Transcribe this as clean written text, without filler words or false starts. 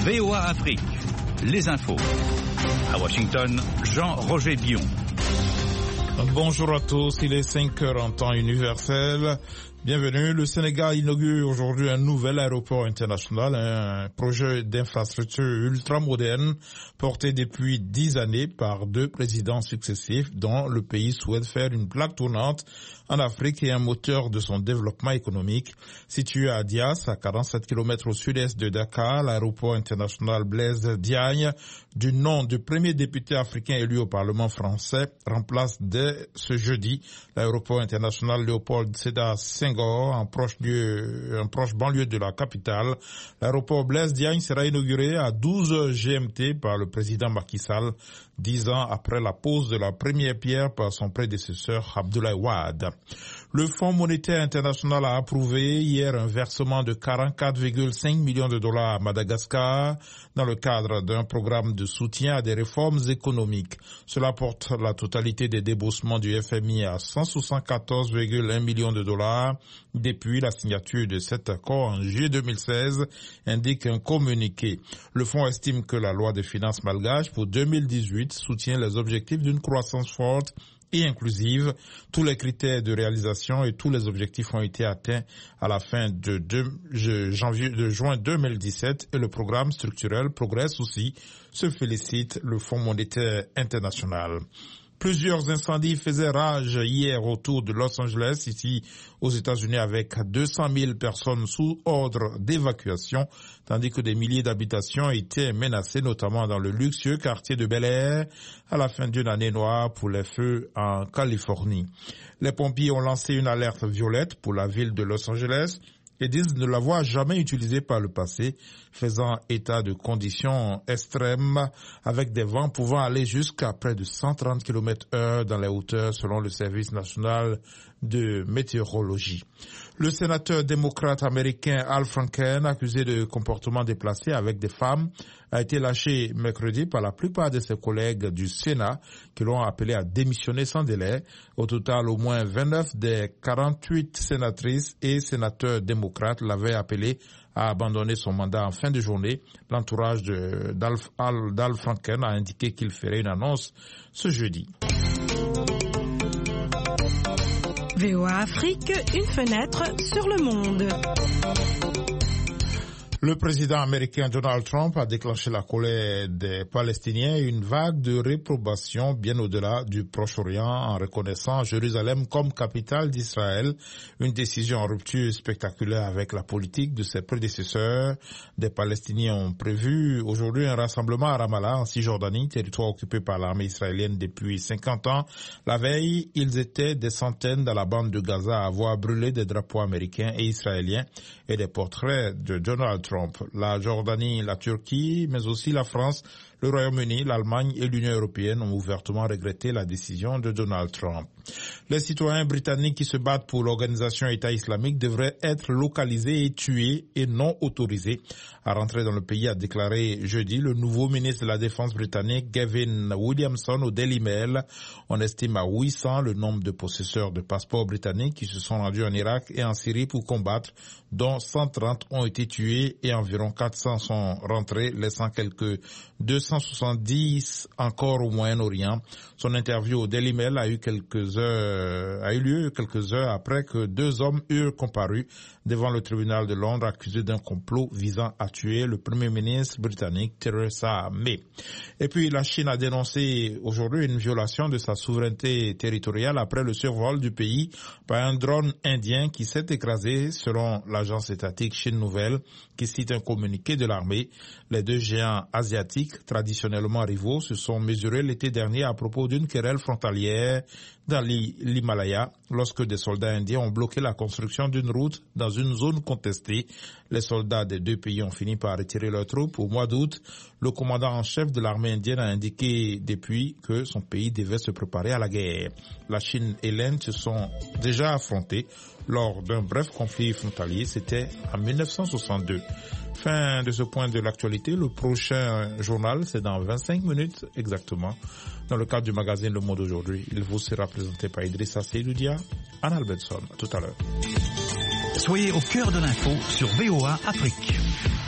VOA Afrique, les infos. À Washington, Jean-Roger Bion. Bonjour à tous, il est 5 heures en temps universel. Bienvenue. Le Sénégal inaugure aujourd'hui un nouvel aéroport international, un projet d'infrastructure ultramoderne porté depuis 10 années par 2 présidents successifs dont le pays souhaite faire une plaque tournante en Afrique et un moteur de son développement économique. Situé à Dias, à 47 km au sud-est de Dakar, l'aéroport international Blaise Diagne, du nom du premier député africain élu au Parlement français, remplace dès ce jeudi l'aéroport international Léopold Sédar Senghor, un proche banlieue de la capitale. L'aéroport Blaise Diagne sera inauguré à 12 GMT par le président Macky Sall, 10 ans après la pose de la première pierre par son prédécesseur Abdoulaye Wade. Le Fonds monétaire international a approuvé hier un versement de 44,5 millions de dollars à Madagascar dans le cadre d'un programme de soutien à des réformes économiques. Cela porte la totalité des déboursements du FMI à 174,1 millions de dollars depuis la signature de cet accord en juillet 2016, indique un communiqué. Le fonds estime que la loi de finances malgache pour 2018 soutient les objectifs d'une croissance forte et inclusive. Tous les critères de réalisation et tous les objectifs ont été atteints à la fin de juin 2017 et le programme structurel progresse aussi, se félicite le Fonds monétaire international. Plusieurs incendies faisaient rage hier autour de Los Angeles, ici aux États-Unis, avec 200 000 personnes sous ordre d'évacuation, tandis que des milliers d'habitations étaient menacées, notamment dans le luxueux quartier de Bel Air, à la fin d'une année noire pour les feux en Californie. Les pompiers ont lancé une alerte violette pour la ville de Los Angeles et disent ne l'avoir jamais utilisée par le passé, faisant état de conditions extrêmes avec des vents pouvant aller jusqu'à près de 130 km/h dans les hauteurs selon le service national de météorologie. Le sénateur démocrate américain Al Franken, accusé de comportements déplacés avec des femmes, a été lâché mercredi par la plupart de ses collègues du Sénat qui l'ont appelé à démissionner sans délai. Au total, au moins 29 des 48 sénatrices et sénateurs démocrates l'avaient appelé à abandonner son mandat en fin de journée. L'entourage d'Al Franken a indiqué qu'il ferait une annonce ce jeudi. VOA Afrique, une fenêtre sur le monde. Le président américain Donald Trump a déclenché la colère des Palestiniens et une vague de réprobation bien au-delà du Proche-Orient en reconnaissant Jérusalem comme capitale d'Israël, une décision en rupture spectaculaire avec la politique de ses prédécesseurs. Des Palestiniens ont prévu aujourd'hui un rassemblement à Ramallah, en Cisjordanie, territoire occupé par l'armée israélienne depuis 50 ans. La veille, ils étaient des centaines dans la bande de Gaza à avoir brûlé des drapeaux américains et israéliens et des portraits de Donald Trump. La Jordanie, la Turquie, mais aussi la France, le Royaume-Uni, l'Allemagne et l'Union européenne ont ouvertement regretté la décision de Donald Trump. Les citoyens britanniques qui se battent pour l'organisation État islamique devraient être localisés et tués et non autorisés à rentrer dans le pays, a déclaré jeudi le nouveau ministre de la Défense britannique Gavin Williamson au Daily Mail. On estime à 800 le nombre de possesseurs de passeports britanniques qui se sont rendus en Irak et en Syrie pour combattre, dont 130 ont été tués et environ 400 sont rentrés, laissant quelques 270 encore au Moyen-Orient. Son interview au Daily Mail a eu lieu quelques heures après que 2 hommes eurent comparu devant le tribunal de Londres accusés d'un complot visant à tuer le premier ministre britannique Theresa May. Et puis la Chine a dénoncé aujourd'hui une violation de sa souveraineté territoriale après le survol du pays par un drone indien qui s'est écrasé selon l'agence étatique Chine Nouvelle qui cite un communiqué de l'armée. Les 2 géants asiatiques traditionnellement rivaux se sont mesurés l'été dernier à propos d'une querelle frontalière dans l'Himalaya lorsque des soldats indiens ont bloqué la construction d'une route dans une zone contestée. Les soldats des 2 pays ont fini par retirer leurs troupes au mois d'août. Le commandant en chef de l'armée indienne a indiqué depuis que son pays devait se préparer à la guerre. La Chine et l'Inde se sont déjà affrontés lors d'un bref conflit frontalier, c'était en 1962. Fin de ce point de l'actualité. Le prochain journal, c'est dans 25 minutes exactement. Dans le cadre du magazine Le Monde aujourd'hui, il vous sera présenté par Idrissa Seydoudia, Anne Albertson. À tout à l'heure. Soyez au cœur de l'info sur VOA Afrique.